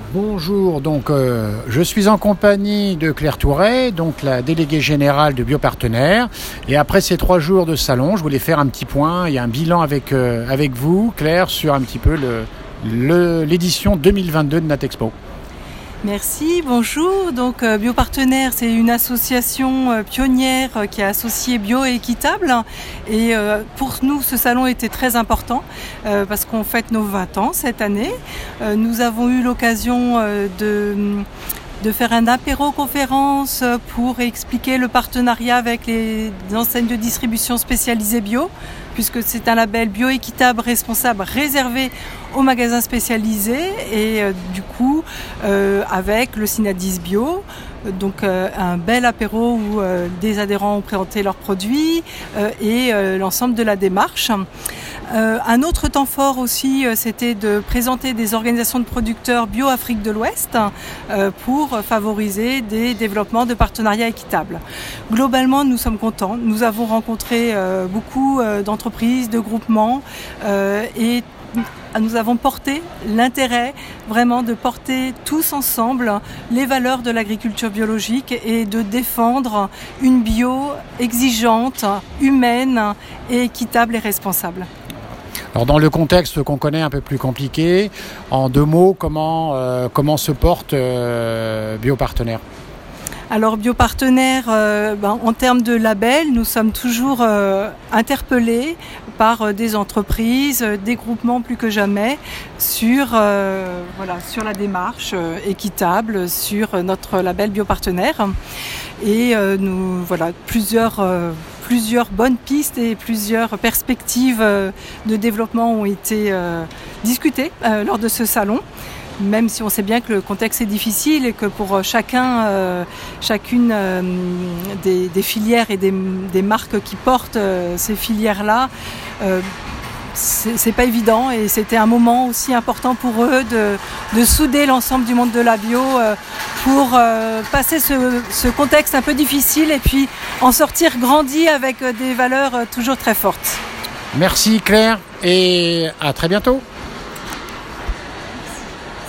Bonjour, je suis en compagnie de Claire Touret, donc la déléguée générale de Biopartenaires. Et après ces 3 jours de salon, je voulais faire un petit point et un bilan avec vous, Claire, sur un petit peu l'édition 2022 de Natexpo. Merci, bonjour. Donc Biopartenaires, c'est une association pionnière qui a associé bio et équitable. Et pour nous, ce salon était très important parce qu'on fête nos 20 ans cette année. Nous avons eu l'occasion de faire un apéro-conférence pour expliquer le partenariat avec les enseignes de distribution spécialisées bio, puisque c'est un label bio-équitable responsable réservé aux magasins spécialisés et du coup avec le Synadis Bio, donc un bel apéro où des adhérents ont présenté leurs produits et l'ensemble de la démarche. Un autre temps fort aussi, c'était de présenter des organisations de producteurs bio Afrique de l'Ouest pour favoriser des développements de partenariats équitables. Globalement, nous sommes contents. Nous avons rencontré beaucoup d'entreprises, de groupements et nous avons porté l'intérêt vraiment de porter tous ensemble les valeurs de l'agriculture biologique et de défendre une bio exigeante, humaine et équitable et responsable. Alors dans le contexte qu'on connaît un peu plus compliqué, en 2 mots, comment se porte Biopartenaires ? Alors Biopartenaires, en termes de label, nous sommes toujours interpellés par des entreprises, des groupements plus que jamais sur la démarche équitable sur notre label Biopartenaires. Et plusieurs bonnes pistes et plusieurs perspectives de développement ont été discutées lors de ce salon. Même si on sait bien que le contexte est difficile et que pour chacune des filières et des marques qui portent ces filières-là, c'est pas évident et c'était un moment aussi important pour eux de souder l'ensemble du monde de la bio pour passer ce contexte un peu difficile et puis en sortir grandi avec des valeurs toujours très fortes. Merci Claire et à très bientôt. Ça a été ?